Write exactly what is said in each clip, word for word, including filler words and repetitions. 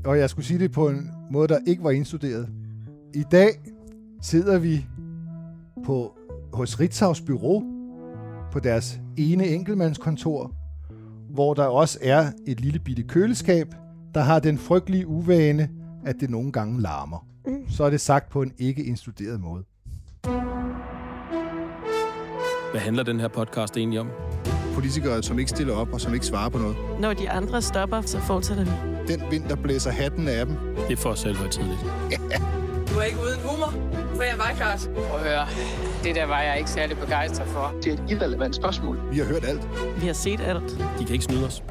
og jeg skulle sige det på en måde, der ikke var indstuderet. I dag sidder vi på, hos Ritzaus bureau på deres ene enkeltmandskontor, hvor der også er et lille bitte køleskab, der har den frygtelige uvane, at det nogle gange larmer. Mm. Så er det sagt på en ikke indstuderet måde. Hvad handler den her podcast egentlig om? Politikere, som ikke stiller op og som ikke svarer på noget. Når de andre stopper, så fortsætter vi. Den vind, der blæser hatten af dem. Det er for selvhøjtidligt. Du er ikke uden humor, for jeg var klart. Prøv at høre, det der var jeg ikke særlig begejstret for. Det er et irrelevant spørgsmål. Vi har hørt alt. Vi har set alt. De kan ikke snyde os.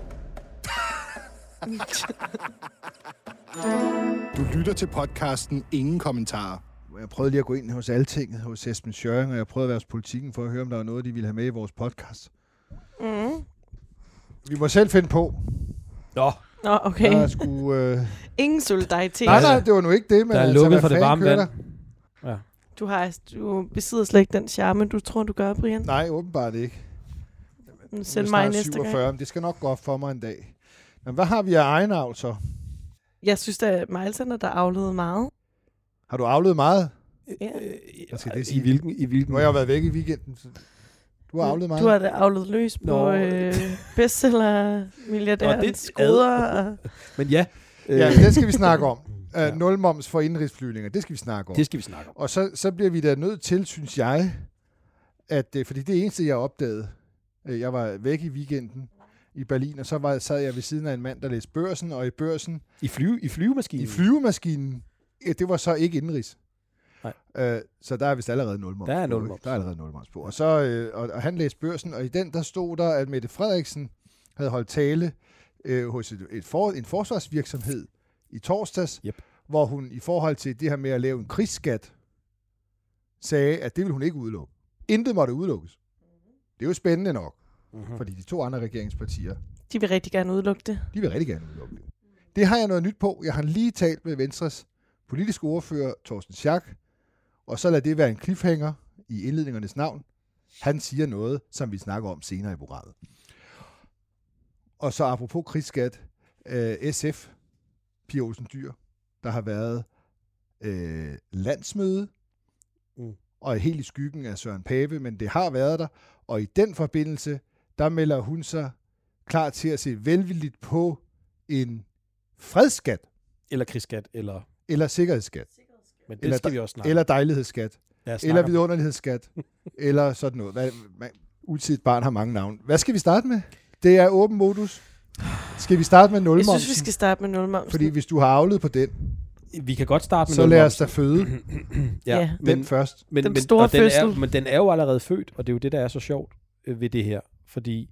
Du lytter til podcasten Ingen Kommentarer. Jeg prøvede lige at gå ind hos Altinget, hos Esben Schøring, og jeg prøvede at være hos Politikken for at høre, om der var noget, de ville have med i vores podcast. Mm. Vi må selv finde på. Nå. Nå, okay. Der skulle, øh... Ingen solidaritet. Nej, nej, det var nu ikke det. Men der er altså, lukket for det varme vand. Ja. Du, har, du besidder slet ikke den charme, du tror, du gør, Brian. Nej, åbenbart ikke. Send mig næste syvogfyrre, gang. Det skal nok gå op for mig en dag. Men hvad har vi af egen avl så? Jeg synes, der er Miles, der aflede meget. Har du afledt meget? Ja. Hvad skal det sige? I hvilken? I hvilken? Nu har jeg været væk i weekenden. Så du har afledt meget? Du har da afledt løs på øh, bestseller, milliardærens skoder. Men ja. Øh. Ja, det skal vi snakke om. Uh, ja. Nul moms for indrigsflyvninger, det skal vi snakke om. Det skal vi snakke om. Og så, så bliver vi da nødt til, synes jeg, at, fordi det eneste, jeg opdagede, jeg var væk i weekenden i Berlin, og så var, sad jeg ved siden af en mand, der læste Børsen, og i Børsen... I, flyve, i flyvemaskinen? I flyvemaskinen. Det var så ikke indrigs. Nej. Uh, så der er vist allerede nul moms. Der er nul moms. Der er allerede nul moms på. Og, så, uh, og, og han læste Børsen, og i den, der stod der, at Mette Frederiksen havde holdt tale uh, hos et, et for, en forsvarsvirksomhed i torsdags, yep. hvor hun i forhold til det her med at lave en krigsskat, sagde, at det ville hun ikke udelukke. Intet måtte udelukkes. Det er jo spændende nok, mm-hmm. fordi de to andre regeringspartier... De vil rigtig gerne udelukke det. De vil rigtig gerne udelukke det. Det har jeg noget nyt på. Jeg har lige talt med Venstres politiske ordfører, Torsten Schack, og så lad det være en cliffhanger i indledningernes navn. Han siger noget, som vi snakker om senere i programmet. Og så apropos krigsskat, øh, S F, Pia Olsen Dyhr, der har været øh, landsmøde, mm. og helt i skyggen af Søren Pape, men det har været der, og i den forbindelse, der melder hun sig klar til at se velvilligt på en fredsskat. Eller krigsskat, eller... Eller sikkerhedsskat. Men det eller, skal vi også snakke. Eller dejlighedsskat. Eller vidunderlighedsskat. Eller sådan noget. Hvad, man, utidigt barn har mange navne. Hvad skal vi starte med? Det er åben modus. Skal vi starte med nulmomsen? Jeg synes, vi skal starte med nulmomsen. Fordi hvis du har afledt på den, vi kan godt starte med så lad os da føde ja, ja. den men, først. Men, den men, store den fødsel. Er, men den er jo allerede født, og det er jo det, der er så sjovt øh, ved det her. Fordi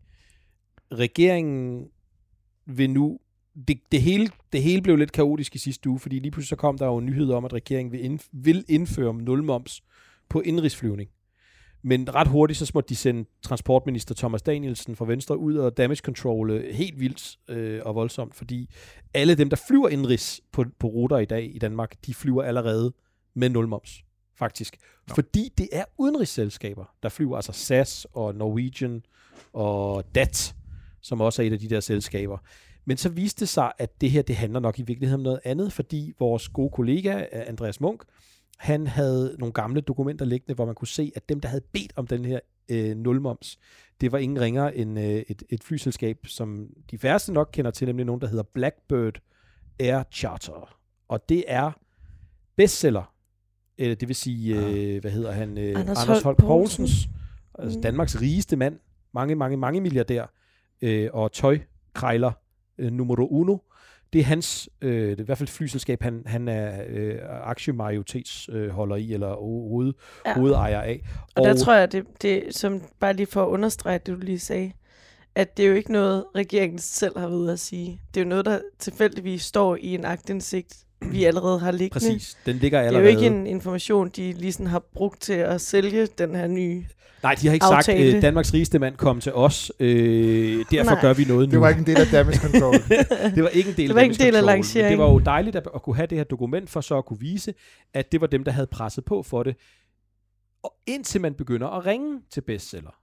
regeringen vil nu... Det, det, hele, det hele blev lidt kaotisk i sidste uge, fordi lige pludselig så kom der jo nyheder om, at regeringen vil, ind, vil indføre nulmoms på indrigsflyvning. Men ret hurtigt så måtte de sende transportminister Thomas Danielsen fra Venstre ud og damage control helt vildt øh, og voldsomt, fordi alle dem, der flyver indrigs på, på ruter i dag i Danmark, de flyver allerede med nulmoms, faktisk. Nå. Fordi det er udenrigsselskaber, der flyver, altså S A S og Norwegian og D A T, som også er et af de der selskaber. Men så viste det sig, at det her, det handler nok i virkeligheden om noget andet, fordi vores gode kollega, Andreas Munk, han havde nogle gamle dokumenter liggende, hvor man kunne se, at dem, der havde bedt om den her øh, nulmoms, det var ingen ringere end øh, et, et flyselskab, som de færreste nok kender til, nemlig nogen, der hedder Blackbird Air Charter. Og det er bestseller, øh, det vil sige, øh, hvad hedder han? Øh, Anders, Anders Holk Poulsens, altså mm. Danmarks rigeste mand, mange, mange, mange milliardær, øh, og tøjkrejler øh, numero uno. Det er hans, øh, det er i hvert fald flyselskab, han, han er øh, aktiemajoritetsholder øh, i, eller hoved, ja. hovedejer af. Og, og der tror jeg, det, det som bare lige for at understrege det, du lige sagde, at det er jo ikke noget, regeringen selv har ved at sige. Det er jo noget, der tilfældigvis står i en aktindsigt, vi allerede har liggende. Præcis, den ligger allerede. Det er jo ikke en information, de lige sådan har brugt til at sælge den her nye Nej, de har ikke aftale. sagt, at øh, Danmarks rigeste mand kom til os, øh, derfor Nej. gør vi noget nu. Det var ikke en del af damage control. Det var ikke en del, det var af, ikke en del af lanceringen. Det var jo dejligt at, at kunne have det her dokument, for så at kunne vise, at det var dem, der havde presset på for det. Og indtil man begynder at ringe til bestseller,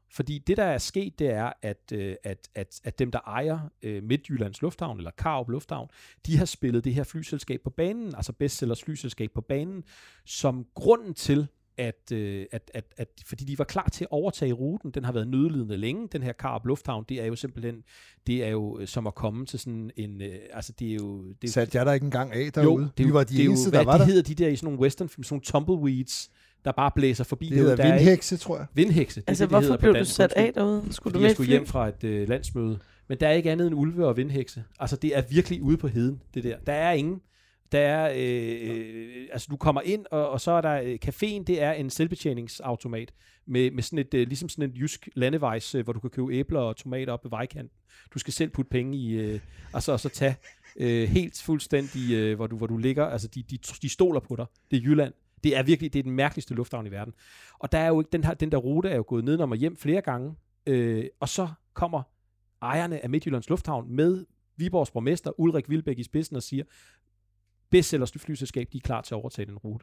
Fordi det, der er sket, det er, at, øh, at, at, at dem, der ejer øh, Midtjyllands Lufthavn, eller Karup Lufthavn, de har spillet det her flyselskab på banen, altså Bestsellers flyselskab på banen, som grunden til, at, øh, at, at, at fordi de var klar til at overtage ruten, den har været nødlidende længe, den her Karup Lufthavn, det er jo simpelthen, det er jo som at komme til sådan en, øh, altså det er jo... Det er, Satte jeg der ikke engang af derude? Jo, det er Vi var de det er eneste, jo, der hvad var de der. hedder de der i sådan nogle westernfilm, sådan nogle tumbleweeds, der bare blæser forbi. Det hedder der er vindhekse, tror jeg. Vindhekse. Det Altså, er det, de hvorfor hedder på blev du dansk. sat af derude? Skulle Fordi du med jeg et skulle fly? hjem fra et øh, landsmøde. Men der er ikke andet end ulve og vindhekse. Altså, det er virkelig ude på heden, det der. Der er ingen. Der er, øh, øh, altså du kommer ind, og, og så er der, øh, caféen, det er en selvbetjeningsautomat, med, med sådan et, øh, ligesom sådan et jysk landevejs, øh, hvor du kan købe æbler og tomater op ved vejkanten. Du skal selv putte penge i, øh, altså, og så tage øh, helt fuldstændig, øh, hvor, du, hvor du ligger, altså de, de, de stoler på dig. Det er Jylland. Det er virkelig, det er den mærkeligste lufthavn i verden. Og der er jo ikke, den, her, den der rute er jo gået nedenom og hjem flere gange, øh, og så kommer ejerne af Midtjyllands Lufthavn med Viborgs borgmester, Ulrik Wilbæk i spidsen, og siger, Bestsellers flyselskab, de er klar til at overtage den rute.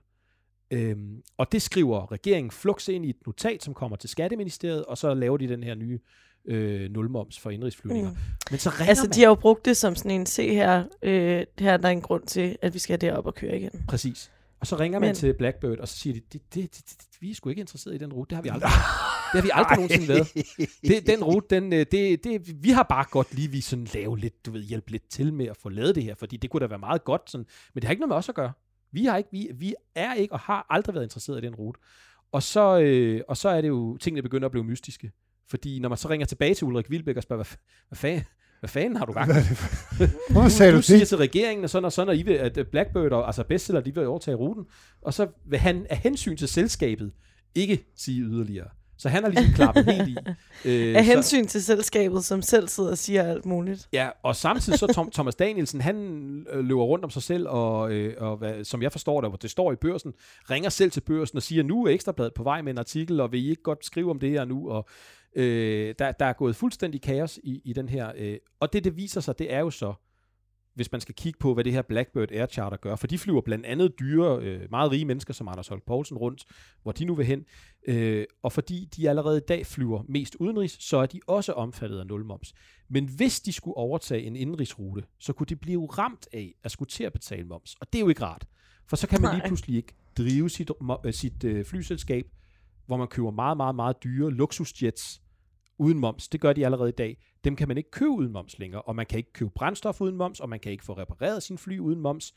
Øhm, og det skriver regeringen flux ind i et notat, som kommer til Skatteministeriet, og så laver de den her nye øh, nulmoms for indrigsflyvninger. Mm. Men så ringer Altså, man... de har jo brugt det som sådan en, se her, øh, her er der en grund til, at vi skal derop og køre igen. Præcis. Og så ringer man Men... til Blackbird, og så siger de, det, det, det, det, vi er sgu ikke interesseret i den rute, det har vi aldrig. Det har vi aldrig nogensinde været. Det, den rute, den, det, det, vi har bare godt lige vi sådan lave lidt, du ved, hjælpe lidt til med at få lavet det her, fordi det kunne da være meget godt, sådan, men det har ikke noget med os at gøre. Vi, har ikke, vi, vi er ikke og har aldrig været interesseret i den rute. Og så, øh, og så er det jo, tingene begynder at blive mystiske. Fordi når man så ringer tilbage til Ulrik Wilbæk og spørger, hvad, hvad, fanden, hvad fanden har du gang? Hvorfor sagde du, du du siger det? til regeringen, og sådan og sådan, og I vil, at Blackbird og altså Bestseller, de vil overtage ruten. Og så vil han af hensyn til selskabet ikke sige yderligere. Så han har ligesom klappet helt i. Øh, Af så, hensyn til selskabet, som selv sidder og siger alt muligt. ja, og samtidig så Tom, Thomas Danielsen, han øh, løber rundt om sig selv, og, øh, og hvad, som jeg forstår det, hvor det står i Børsen, ringer selv til Børsen og siger, nu er Ekstrabladet på vej med en artikel, og vil I ikke godt skrive om det her nu? Og øh, der, der er gået fuldstændig kaos i, i den her. Øh, og det, det viser sig, det er jo så, hvis man skal kigge på, hvad det her Blackbird Air Charter gør, for de flyver blandt andet dyre, øh, meget rige mennesker, som Anders Holk Poulsen rundt, hvor de nu vil hen, øh, og fordi de allerede i dag flyver mest udenrigs, så er de også omfattet af nulmoms. Men hvis de skulle overtage en indenrigsrute, så kunne de blive ramt af at skulle til at betale moms, og det er jo ikke rart, for så kan man lige pludselig ikke drive sit, sit øh, flyselskab, hvor man køber meget, meget, meget dyre luksusjets uden moms. Det gør de allerede i dag. Dem kan man ikke købe uden moms længere, og man kan ikke købe brændstof uden moms, og man kan ikke få repareret sin fly uden moms.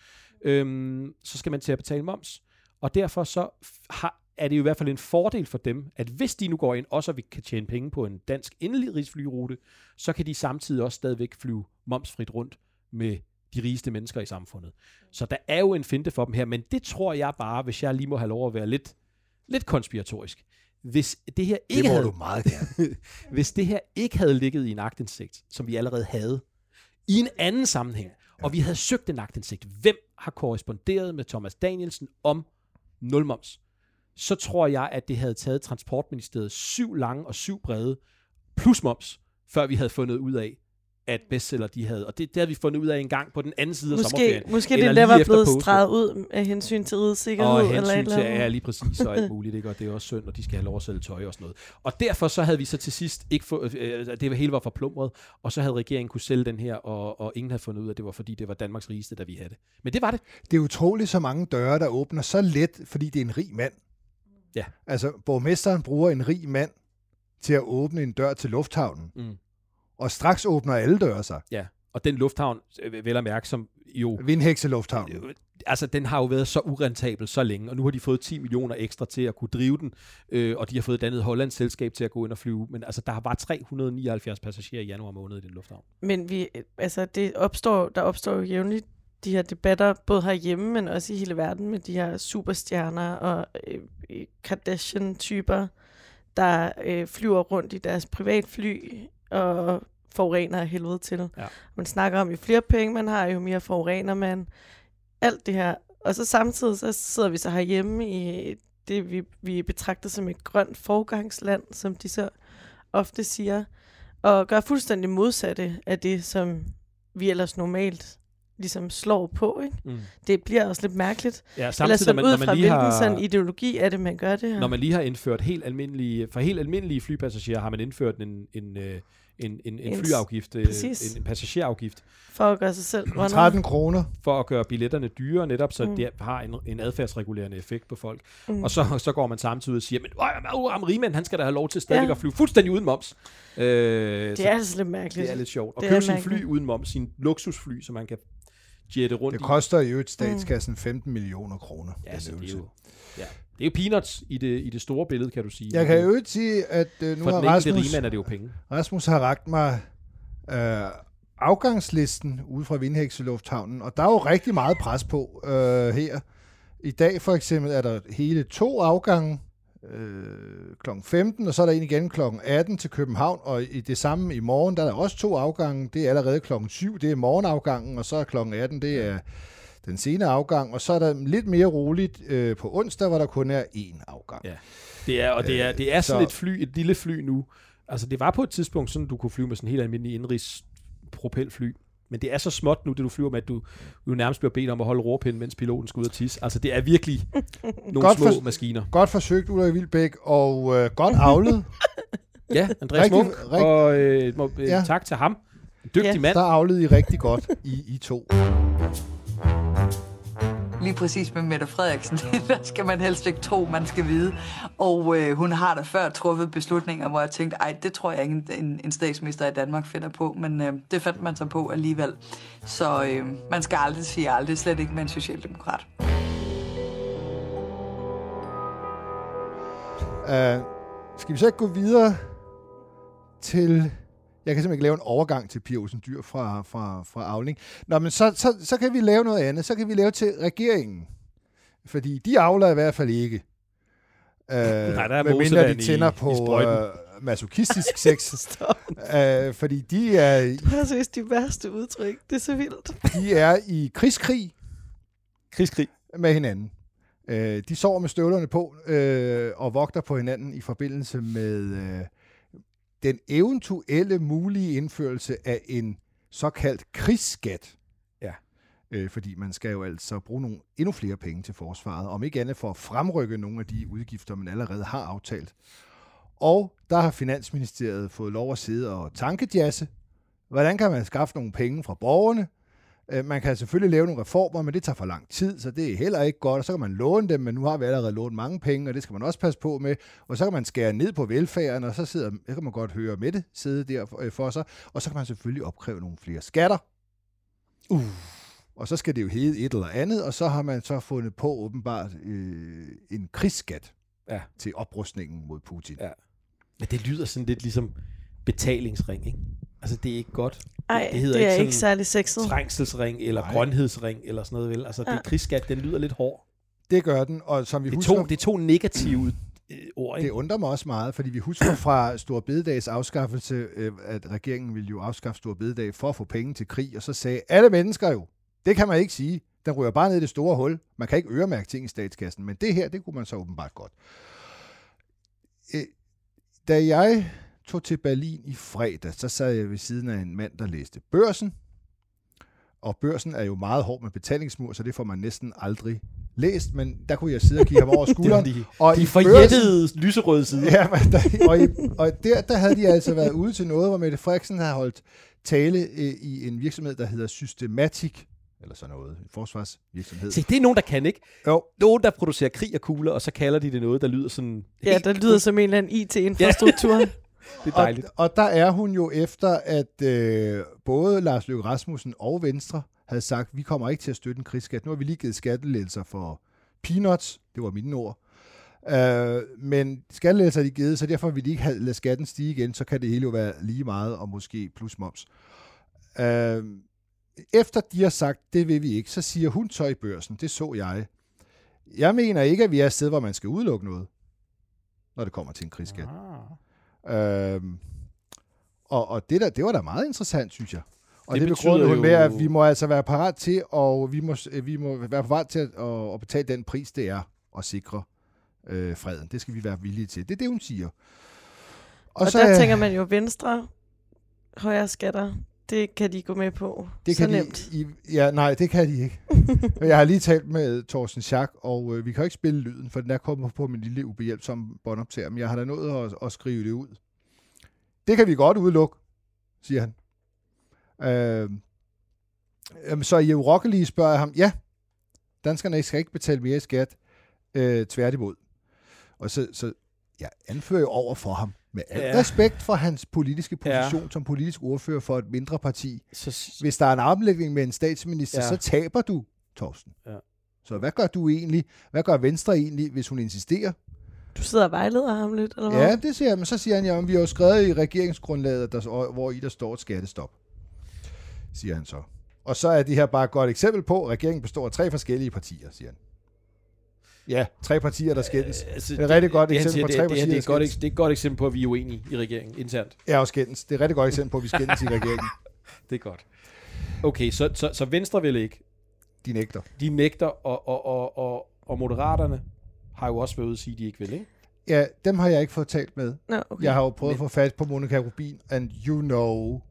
Øhm, så skal man til at betale moms. Og derfor så har, er det jo i hvert fald en fordel for dem, at hvis de nu går ind, også vi kan tjene penge på en dansk indenrigsflyrute, så kan de samtidig også stadigvæk flyve momsfrit rundt med de rigeste mennesker i samfundet. Så der er jo en finte for dem her, men det tror jeg bare, hvis jeg lige må have lov at være lidt, lidt konspiratorisk. Hvis det her ikke Det må havde, du meget gerne. hvis det her ikke havde ligget i en aktindsigt, som vi allerede havde, i en anden sammenhæng, og vi havde søgt en aktindsigt, hvem har korresponderet med Thomas Danielsen om nulmoms, så tror jeg, at det havde taget Transportministeriet syv lange og syv brede plus moms, før vi havde fundet ud af, at Bestseller de havde, og det, det havde vi fundet ud af en gang på den anden side Måske, af sommerferien. måske Eller det der lige var efter blevet påske. streget ud af hensyn til rigets sikkerhed. Og eller et hensyn eller til, andet. ja, lige præcis, og alt muligt, ikke? Og det er også synd, og de skal have lov at sælge tøj og sådan noget. Og derfor så havde vi så til sidst ikke få, øh, det hele var forplumret, og så havde regeringen kunne sælge den her, og, og ingen havde fundet ud af, at det var fordi, det var Danmarks rigeste, da vi havde det. Men det var det. Det er utroligt så mange døre, der åbner så let, fordi det er en rig mand. Ja. Altså, borgmesteren bruger en rig mand til at åbne en dør til lufthavnen. Mm. Og straks åbner alle døre sig. Ja, og den lufthavn, øh, vel at mærke, som jo... Vindhekse lufthavn. Øh, altså, den har jo været så urentabel så længe, og nu har de fået ti millioner ekstra til at kunne drive den, øh, og de har fået et andet Hollands selskab til at gå ind og flyve. Men altså, der var tre hundrede og nioghalvfjerds passagerer i januar måned i den lufthavn. Men vi, altså, det opstår, der opstår jo jævnligt de her debatter, både herhjemme, men også i hele verden, med de her superstjerner og øh, Kardashian-typer, der øh, flyver rundt i deres privatfly og forurener af helvede til. Ja. Man snakker om, jo flere penge man har, jo mere forurener man. Alt det her. Og så samtidig så sidder vi så herhjemme i det, vi, vi betragter som et grønt forgangsland, som de så ofte siger, og gør fuldstændig modsatte af det, som vi ellers normalt ligesom slår på, ikke? Mm. Det bliver også lidt mærkeligt. Ja, Eller samtidig, sådan når man, ud når man fra, lige hvilken har, sådan ideologi er det, man gør det her. når man lige har indført helt almindelige, for helt almindelige flypassagerer, har man indført en, en, en, en, en, en flyafgift, en, en passagerafgift. For at gøre sig selv grønnere. tretten kroner. For at gøre billetterne dyre, netop så Mm. det har en, en adfærdsregulerende effekt på folk. Mm. Og så, så går man samtidig ud og siger, men øh, ham rigmand, han skal da have lov til stadig Ja. at flyve fuldstændig uden moms. Øh, Det er altså lidt mærkeligt. det er lidt sjovt. Og Det købe er sin mærkeligt. fly uden moms, sin luksusfly, så man kan jette rundt Det i. koster jo et statskassen femten millioner kroner. Ja, den så det er øvelse. jo, ja. Det er jo peanuts i det, i det store billede, kan du sige. Jeg kan jo ikke sige, at øh, nu For har den enkelte Rasmus, rigmand er det jo penge. Rasmus har rakt mig øh, afgangslisten ude fra Vindhekse Lufthavnen, og der er jo rigtig meget pres på øh, her. I dag for eksempel er der hele to afgange øh, klokken femten, og så er der en igen klokken atten til København, og i det samme i morgen, der er der også to afgange. Det er allerede klokken syv, det er morgenafgangen, og så er klokken atten, det er den sene afgang, og så er der lidt mere roligt øh, på onsdag, hvor der kun er én afgang. Ja. Det er, og det er, det er sådan så- et fly, et lille fly nu. Altså, det var på et tidspunkt sådan, du kunne flyve med sådan en helt almindelig indrigs propelfly. Men det er så småt nu, det du flyver med, at du, du nærmest bliver bedt om at holde rorpinden, mens piloten skal ud og tisse. Altså, det er virkelig nogle Godt små for- maskiner. Godt forsøgt, Ulrik Wilbæk, og øh, godt avlet. Ja, Andreas Rigtig- Munk, rigt- og øh, må, øh, Ja. tak til ham. En dygtig Ja. mand. Der avlede I rigtig godt, I, I to. Lige præcis med Mette Frederiksen, der skal man helst ikke tro, man skal vide. Og øh, hun har da før truffet beslutninger, hvor jeg tænkte, ej, det tror jeg ikke, en, en statsminister i Danmark finder på, men øh, det fandt man sig på alligevel. Så øh, man skal aldrig sige aldrig, slet ikke med en socialdemokrat. Uh, skal vi så ikke gå videre til... Jeg kan simpelthen ikke lave en overgang til Pia Olsen Dyhr fra, fra, fra Avling. Nå, men så, så, så kan vi lave noget andet. Så kan vi lave til regeringen. Fordi de avler i hvert fald ikke. Uh, Nej, der er medmindre mosevand de tænder i- på i sprøjten. uh, masochistisk sex. uh, fordi de er, Du har seriøst de værste udtryk. Det er så vildt. de er i krigskrig Krigskrig. med hinanden. Øh, de sover med støvlerne på øh, og vogter på hinanden i forbindelse med øh, den eventuelle mulige indførelse af en såkaldt krigsskat. Ja. Øh, fordi man skal jo altså bruge nogle endnu flere penge til forsvaret, om ikke andet for at fremrykke nogle af de udgifter, man allerede har aftalt. Og der har Finansministeriet fået lov at sidde og tankejasse. Hvordan kan man skaffe nogle penge fra borgerne? Man kan selvfølgelig lave nogle reformer, men det tager for lang tid, så det er heller ikke godt. Og så kan man låne dem, men nu har vi allerede lånt mange penge, og det skal man også passe på med. Og så kan man skære ned på velfærden, og så, sidder, så kan man godt høre Mette sidde der for, for sig. Og så kan man selvfølgelig opkræve nogle flere skatter. Uh. Og så skal det jo hedde et eller andet, og så har man så fundet på åbenbart øh, en krigsskat Ja. til oprustningen mod Putin. Ja. Men det lyder sådan lidt ligesom betalingsring, ikke? Altså, det er ikke godt. Ej, det det, hedder det er ikke ikke særlig sexet. Trængselsring eller Nej. grønhedsring eller sådan noget, vel? Altså, det Ja. er krigsskat, den lyder lidt hård. Det gør den, og som vi Det er husker... to, det er to negative øh, ord, Det ikke? undrer mig også meget, fordi vi husker fra Store Bededags afskaffelse, øh, at regeringen ville jo afskaffe Store Bededag for at få penge til krig, og så sagde alle mennesker jo, det kan man ikke sige, den ryger bare ned i det store hul, man kan ikke øremærke ting i statskassen, men det her, det kunne man så åbenbart godt. Øh, Da jeg tog til Berlin i fredag, så sad jeg ved siden af en mand, der læste Børsen, og Børsen er jo meget hård med betalingsmur, så det får man næsten aldrig læst, men der kunne jeg sidde og kigge ham over skulderen. de, og de i forjættede lyserøde side. Ja, men der, og, i, og der, der havde de altså været ude til noget, hvor Mette Frederiksen havde holdt tale øh, i en virksomhed, der hedder Systematic, eller sådan noget, en forsvarsvirksomhed. Se, det er nogen, der kan, ikke? Jo, Nogen, der producerer krig og kugler, og så kalder de det noget, der lyder sådan... Ja, der lyder som en eller anden I T-infrastruktur. Det er og, dejligt. og der er hun jo efter, at øh, både Lars Løkke Rasmussen og Venstre havde sagt, vi kommer ikke til at støtte en krigsskat. Nu har vi lige givet skattelettelser for peanuts, det var mine ord. Øh, men skattelettelser er de givet, så derfor vil de ikke have, lade skatten stige igen, så kan det hele jo være lige meget, og måske plus moms. Øh, efter de har sagt, det vil vi ikke, så siger hun så i Børsen, det så jeg. Jeg mener ikke, at vi er et sted, hvor man skal udelukke noget, når det kommer til en krigsskat. Ah. Øhm, og og det, der, det var da meget interessant, synes jeg. Og Det det, det betyder begrundede hun jo- med, at vi må altså være parat til, og vi må, vi må være parat til at, at, at betale den pris, det er at sikre øh, freden. Det skal vi være villige til. Det er det, hun siger. Og, og så, der øh, tænker man jo, Venstre, højere skatter, det kan de gå med på. Det så kan nemt. De, i, ja, nej, det kan de ikke. Jeg har lige talt med Torsten Schack, og øh, vi kan ikke spille lyden, for den er kommet på min lille ubehjælpsomme båndoptager, men jeg har da nået at, at skrive det ud. Det kan vi godt udelukke, siger han. Øh, øh, så i urokkelige spørger jeg ham, ja, danskerne skal ikke betale mere i skat, øh, tværtimod. Og så, så jeg anfører jo over for ham, med al Ja. respekt for hans politiske position Ja. som politisk ordfører for et mindre parti. Så, Hvis der er en omlægning med en statsminister, Ja. så taber du, Torsten. Ja. Så hvad gør du egentlig? Hvad gør Venstre egentlig, hvis hun insisterer? Du sidder og vejleder ham lidt, eller hvad? Ja, det siger jeg, men så siger han, ja, vi har jo skrevet i regeringsgrundlaget, der, hvor i der står et skattestop, siger han så. Og så er det her bare et godt eksempel på, at regeringen består af tre forskellige partier, siger han. Ja, tre partier, der skændes. Øh, altså, Det er et rigtig godt det, han eksempel siger, på det, tre det, partier, det, det, er der et godt, skændes. ek- det er et godt eksempel på, at vi er uenige i regeringen internt. Ja, og skændes. Det er et rigtig godt eksempel på, at vi skændes i regeringen. Det er godt. Okay, så, så, så Venstre vil ikke. De nægter. De nægter, og, og, og, og, og Moderaterne har jo også været ude at sige, at de ikke vil, ikke? Ja, dem har jeg ikke fået talt med. Nå, okay. Jeg har jo prøvet Men- at få fat på Monica Rubin, and you know.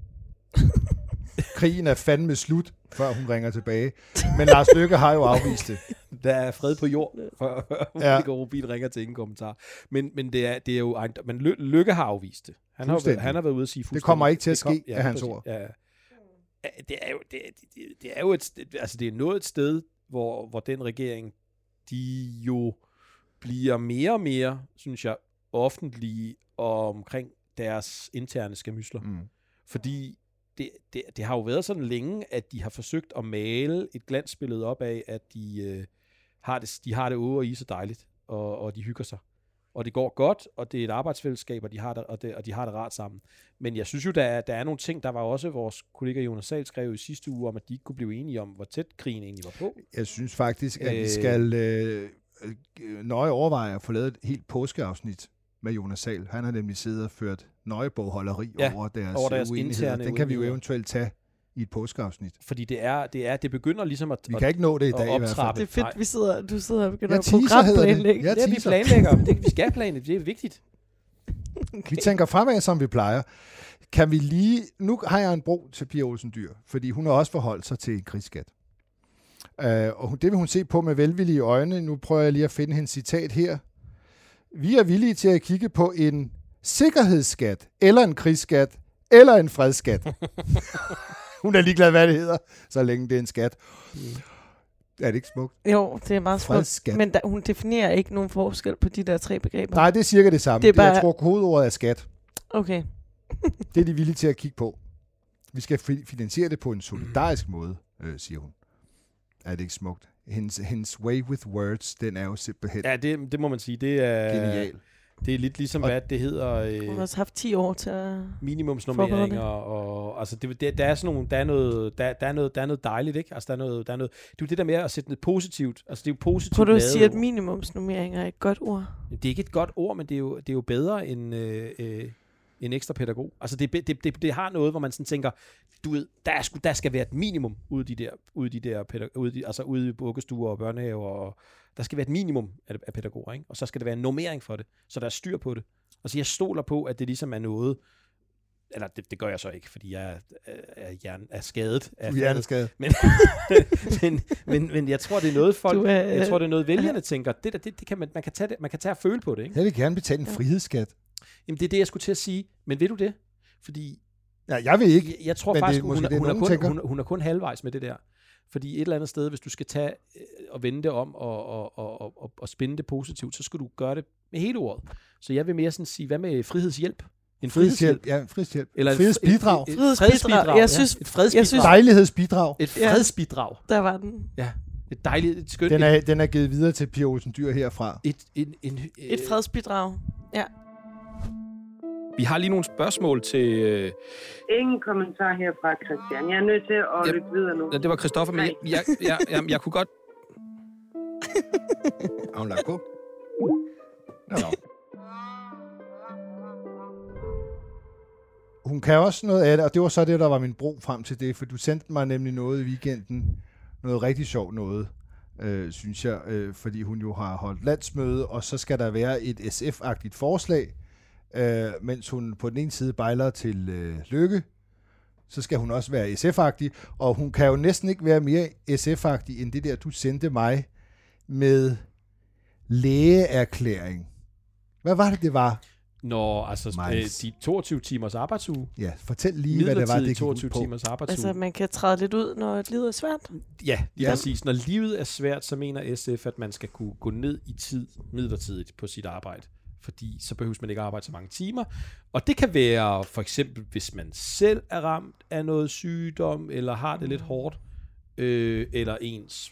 Krigen er fandme slut, før hun ringer tilbage. Men Lars Løkke har jo afvist det. Der er fred på jord, for Ja. Monica Rubin ringer til ingen kommentar. Men, men, det, er, det er jo ejendom. Men Lø, Lykke har afvist det. Han har, jo været, Fuldstændig. han har været ude at sige fuldstændig. Det kommer ikke til at Det kom- ske, af hans præcis. ord. Ja. Ja, det er jo, det, det, det er jo et, sted- altså det er nået et sted, hvor, hvor den regering, de jo bliver mere og mere, synes jeg, offentlige omkring deres interne skamysler. Mm. Fordi det, det, det har jo været sådan længe, at de har forsøgt at male et glansbillede op af, at de, øh, har, det, de har det over i så dejligt, og, og de hygger sig. Og det går godt, og det er et arbejdsfællesskab, og de har det, og det, og de har det rart sammen. Men jeg synes jo, der er, der er nogle ting, der var også vores kollega Jonas Sahl skrev i sidste uge, om at de ikke kunne blive enige om, hvor tæt krigen egentlig var på. Jeg synes faktisk, at vi Øh. skal øh, øh, nøje overveje at få lavet et helt påskeafsnit med Jonas Sahl. Han har nemlig siddet og ført nøje bogholderi Ja, over deres, over deres uenigheder. interne Den kan vi jo uenigheder. eventuelt tage i et påskeafsnit. Fordi det er, det er, det begynder ligesom at, Vi kan ikke nå det i at dag i hvert fald. optrappe. Det er fedt, Nej. vi sidder, du sidder og begynder Jeg at teaser, hedder det. programplanlægge. Jeg Ja, vi teaser. planlægger. Det, vi skal planlægge. Det er vigtigt. Vi tænker fremad, som vi plejer. Kan vi lige... Nu har jeg en bro til Pia Olsen Dyhr, fordi hun har også forholdt sig til en krigsskat. Uh, og hun- det vil hun se på med velvillige øjne. Nu prøver jeg lige at finde hendes citat her. Vi er villige til at kigge på en sikkerhedsskat, eller en krigsskat, eller en fredsskat. Hun er ligeglad, hvad det hedder, så længe det er en skat. Er det ikke smukt? Jo, det er meget smukt. Fredsskat. Men der, hun definerer ikke nogen forskel på de der tre begreber. Nej, det er cirka det samme. Det er bare- Jeg tror, kodeordet er skat. Okay. Det er de villige til at kigge på. Vi skal fi- finansiere det på en solidarisk måde, øh, siger hun. Er det ikke smukt? Hendes, hendes way with words, den er jo simpelthen Ja, det, det må man sige. Det er, genial. det er lidt ligesom, Og- hvad det hedder... Hun har Øh, også haft ti år til at... minimumsnormeringer, og altså det, det, der er sådan nogle, der er noget, der, der er noget, der er noget dejligt, ikke? Altså der er noget, der er noget, det er jo det der med at sætte noget positivt, altså det er jo positivt Prøv du at lavet sige, at ord. minimumsnummering er et godt ord. Det er ikke et godt ord, men det er jo, det er jo bedre end øh, øh, en ekstra pædagog. Altså det, det, det, det har noget, hvor man sådan tænker, du ved, der, er sgu, der skal være et minimum ude i de der, ude i de der pædag- ude i, de, altså ude i vuggestuer og børnehaver, og der skal være et minimum af, af pædagoger, ikke? Og så skal der være en normering for det, så der er styr på det. Altså jeg stoler på, at det ligesom er noget, eller det, det gør jeg så ikke, fordi jeg er, er, hjern, er skadet. Af Du er hjerneskadet. men, men, men, men jeg tror, det er noget folk, Du er- jeg tror, det er noget vælgerne tænker, det der, det, det kan man, man kan tage det, man kan tage og føle på det, ikke? Jeg vil gerne betale en frihedsskat. Jamen det er det, jeg skulle til at sige, men ved du det? Fordi Ja, jeg vil ikke. jeg, jeg tror men det er faktisk, måske hun, det, hun, er nogen kun, tænker. hun, hun er kun halvvejs med det der. Fordi et eller andet sted, hvis du skal tage øh, og vende det om og, og, og, og, og, og spænde det positivt, så skal du gøre det med hele ordet. Så jeg vil mere sådan sige, hvad med frihedshjælp? En Frihedshjælp. Ja, frihedshjælp. Eller et- Frihedsbidrag. Et, et, et Frihedsbidrag. fredsbidrag. Jeg synes- ja. Et fredsbidrag. jeg synes- Dejlighedsbidrag. Et Ja. fredsbidrag. Der var den. Ja. Et dejligt, et skønt. Den er, den er givet videre til Pia Olsen Dyhr herfra. Et, en, en, Et fredsbidrag. Ja. Vi har lige nogle spørgsmål til... Øh, Ingen kommentar herfra, Christian. Jeg er nødt til at Yep. lytte videre nu. ja, det var Christoffer, men jeg, jeg, jeg, jeg, jeg kunne godt... Har hun lagt på? Nå. Hun kan også noget af det, og det var så det, der var min bro frem til det, for du sendte mig nemlig noget i weekenden, noget rigtig sjovt noget, øh, synes jeg, øh, fordi hun jo har holdt landsmøde, og så skal der være et S F-agtigt forslag, øh, mens hun på den ene side bejler til øh, Løkke, så skal hun også være S F-agtig, og hun kan jo næsten ikke være mere S F-agtig, end det der, du sendte mig med lægeerklæring. Hvad var det, det var? Nå, altså øh, de toogtyve timers arbejdsuge. Ja, fortæl lige, hvad det var, det gik toogtyve ud på. timers arbejdsuge. Altså, man kan træde lidt ud, når livet er svært. Ja, lige Ja. præcis. Når livet er svært, så mener S F, at man skal kunne gå ned i tid midlertidigt på sit arbejde. Fordi så behøver man ikke at arbejde så mange timer. Og det kan være for eksempel, hvis man selv er ramt af noget sygdom, eller har det lidt hårdt, øh, eller ens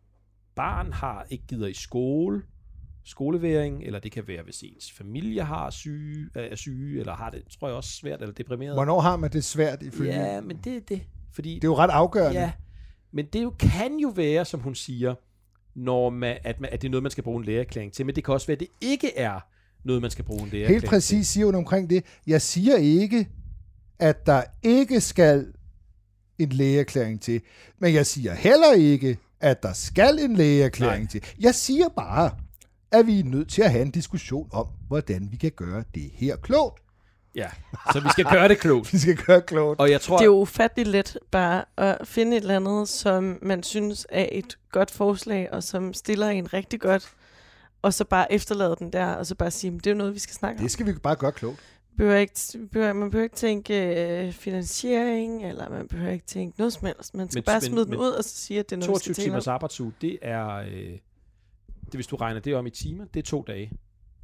barn har ikke gider i skole, skoleværing, eller det kan være, hvis ens familie har syge, er syge, eller har det, tror jeg også, svært eller deprimeret. Hvornår har man det svært ifølge? Ja, men det er det. Fordi, Det er jo ret afgørende. ja, men det jo, kan jo være, som hun siger, når man, at, man, at det er noget, man skal bruge en lægeerklæring til, men det kan også være, at det ikke er noget, man skal bruge en lægeerklæring Helt præcis siger hun omkring det. Jeg siger ikke, at der ikke skal en lægeerklæring til, men jeg siger heller ikke, at der skal en lægeerklæring Nej. til. Jeg siger bare, at vi er nødt til at have en diskussion om, hvordan vi kan gøre det her klogt. Ja, så vi skal gøre det klogt. Vi skal gøre klogt. Og jeg tror, Det er jo ufatteligt let bare at finde et eller andet, som man synes er et godt forslag, og som stiller en rigtig godt, og så bare efterlade den der, og så bare sige, det er jo noget, vi skal snakke om. Det skal vi bare gøre klogt. Behøver ikke, behøver, man behøver ikke tænke øh, finansiering, eller man behøver ikke tænke noget som helst. Man skal Men- bare men- smide den men ud, og så sige, at det er noget, vi toogtyve skal tale timers om. arbejdsuge, det er, øh, det, hvis du regner det om i timer, det er to dage.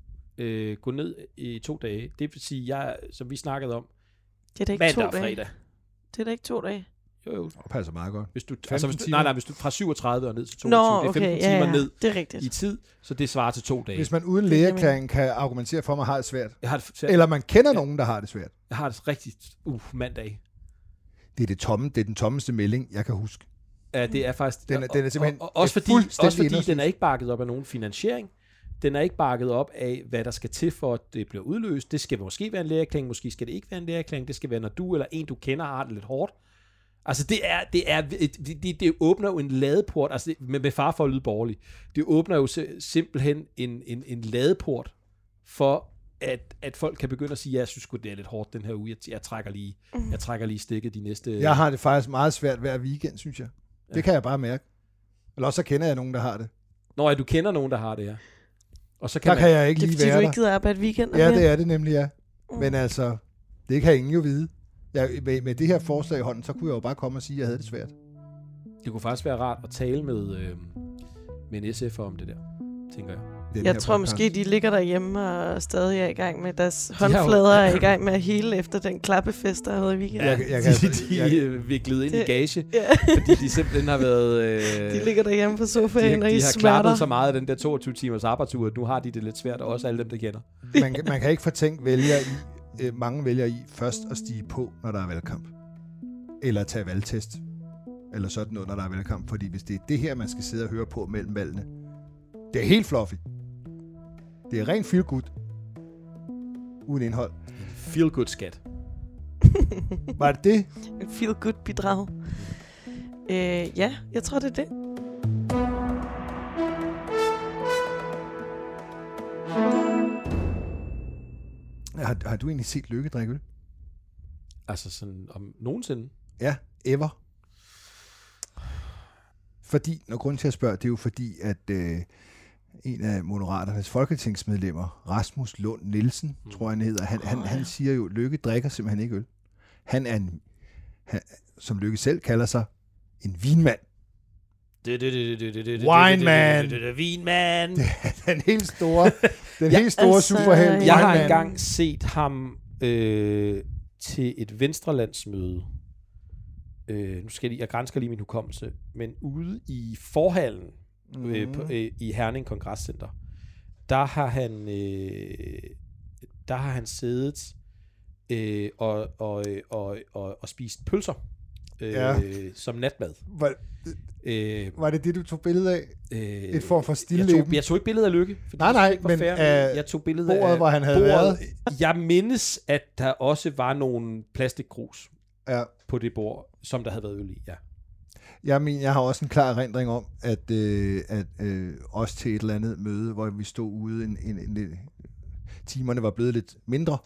Øh, gå ned i to dage. Det vil sige, jeg, som vi snakkede om, Det er da ikke mandag to og dage. fredag. Det er da ikke to dage. Jo, jo. Det passer meget godt. Hvis du, altså, hvis du, nej, nej, hvis du fra syvogtredive og ned til toogtyve, Nå, det er femten okay, ja, timer ja, ned det er rigtigt. i tid, så det svarer til to dage. Hvis man uden Det er lægeerklæring kan argumentere for, at man har det svært, Jeg har det, eller man kender nogen, der har det svært, jeg har det rigtig uh, mandag. det er, det, tomme, det er den tommeste melding, jeg kan huske. Ja, det er faktisk... Den er- den er simpelthen og, og, også et fordi, fuldstændig også fordi indersnit. den er ikke bakket op af nogen finansiering. Den er ikke bakket op af, hvad der skal til for, at det bliver udløst. Det skal måske være en lægeerklæring, måske skal det ikke være en lægeerklæring. Det skal være, når du eller en, du kender, har det lidt hårdt. Altså, det er, det er, det, det, det åbner jo en ladeport, altså med, med far for at lyde borgerlig. Det åbner jo simpelthen en, en, en ladeport for, at, at folk kan begynde at sige, ja, jeg synes sgu, det er lidt hårdt den her uge. Jeg, jeg, trækker lige, jeg trækker lige stikket de næste... Jeg har det faktisk meget svært hver weekend, synes jeg. Det Ja. kan jeg bare mærke. Eller også så kender jeg nogen, der har det. Når du kender nogen, der har det, ja. Og så kan Der man, kan jeg ikke Det er lige fordi, du være ikke der. gider arbejde weekend. Ja, det er det nemlig, ja. Men altså, det kan ingen jo vide. Jeg, med, med det her forslag i hånden, så kunne jeg jo bare komme og sige, at jeg havde det svært. det kunne faktisk være rart at tale med, øh, med en S F'er om det der, tænker jeg. Den Jeg her tror podcast. måske, de ligger derhjemme og stadig er i gang med deres har jo- håndflader er i gang med at hele efter den klappefest, der havde i weekenden. Jeg- jeg kan- de, de jeg- er viklet ind i Det- gage, Ja. fordi de simpelthen har været... Øh, De ligger derhjemme på de, sofaen og de i har smerter. klappet så meget af den der toogtyve timers arbejdsuge, at nu har de det lidt svært, og også alle dem, der kender. man, kan- man kan ikke fortænke vælgere i, øh, mange vælgere i først at stige på, når der er valgkamp. Eller tage valgtest. Eller sådan noget, når der er valgkamp. Fordi hvis det er det her, man skal sidde og høre på mellem valgene, det er helt fluffy. Det er rent feel good. Uden indhold. Feel good skat. Var det det? En feel good bidrag. Øh, ja, jeg tror, det er det. Har, har du egentlig set Lykke drikke øl? Altså sådan om nogensinde. Ja, ever. Fordi, når grunden til at spørge, det er jo fordi, at øh, en af Moderaternes folketingsmedlemmer, Rasmus Lund Nielsen, mm. tror jeg han hedder, han, han, han siger jo, Lykke drikker simpelthen ikke øl. Han er en, han, som Lykke selv kalder sig, en vinmand. Wine man. Vinman. Den helt store, den Ja, helt store altså, superheld. Jeg har Wine man. engang set ham øh, til et venstrelandsmøde. Øh, nu skal jeg, jeg gransker lige min hukommelse, men ude i forhallen Mhm. øh, på, øh, i Herning Kongresscenter, der har han øh, der har han siddet øh, og, og, og, og, og spist pølser øh, Ja. som natmad. Var, Øh, var det det, du tog billede af? øh, Et form for jeg stilleben? tog, jeg tog ikke billeder af Lykke, fordi Nej, jeg synes nej, ikke var men fair, af jeg tog billeder bordet, af hvor han havde bordet. været. Jeg mindes, at der også var nogle plastikkrus Ja. på det bord, som der havde været øl i, ja. Jeg mener, jeg har også en klar erindring om, at, øh, at øh, også til et eller andet møde, hvor vi stod ude, en, en, en, en, timerne var blevet lidt mindre,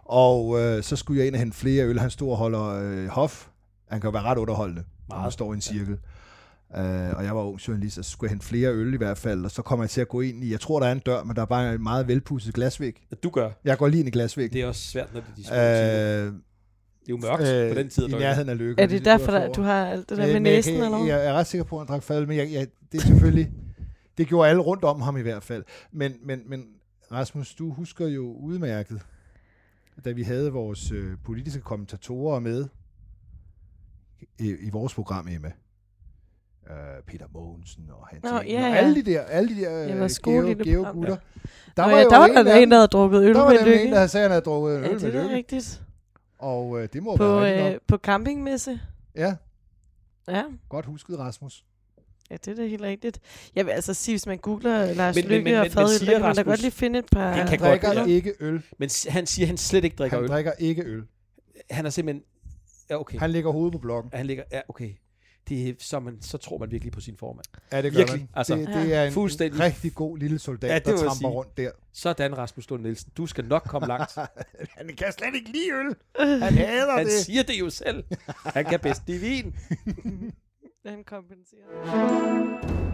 Og øh, så skulle jeg ind og hente flere øl. Han stod og holder øh, hof. Han kan jo være ret underholdende, når man står i en cirkel. Ja. Uh, og jeg var ung journalist, og så skulle jeg hente flere øl i hvert fald. Og så kommer jeg til at gå ind i, jeg tror, der er en dør, men der er bare en meget velpudset glasvæg. Du gør? Jeg går lige ind i glasvæggen. Det er også svært, når det er de små uh, Det er jo mørkt øh, på den tid. I nærheden af Lykke. Er det derfor, der, du har alt det der med næsen, jeg, eller hvad? Jeg er ret sikker på, at han drak fadøl, men jeg, jeg, det er selvfølgelig... Det gjorde alle rundt om ham i hvert fald. Men, men, men Rasmus, du husker jo udmærket, da vi havde vores øh, politiske kommentatorer med i, i vores program, Emma. Uh, Peter Mogensen og Hans Nå, Engel, ja, ja. og alle de der, alle de der geo-gutter. Der var, ja, der var der en, der havde drukket øl der med Lykke. Der var en, der havde sagt, at han havde drukket øl ja, med Lykke. det er rigtigt. Og uh, det må på, være rigtigt nok. Øh, på campingmesse. Ja. Ja. Godt husket, Rasmus. Ja, det er da helt rigtigt. Jeg vil altså sige, hvis man googler Lars men, Lykke men, men, og fadøl, siger, der kan man Rasmus, da godt lige finde et par... Han kan drikker godt, ja. ikke øl. Men han siger, at han slet ikke drikker han øl. Han drikker ikke øl. Han er simpelthen... Ja, okay. Han lægger hovedet på blokken. Han ligger... Ja, okay. Det er, så, man, så tror man virkelig på sin formand. Ja, det gør virkelig. man. Altså, det, det er en fuldstændig. rigtig god lille soldat, ja, der tramper sige. rundt der. Sådan, Rasmus Lund Nielsen. Du skal nok komme langt. Han kan slet ikke lide øl. Han hader han det. Han siger det jo selv. Han kan bedst lide vin. Han kompenserer.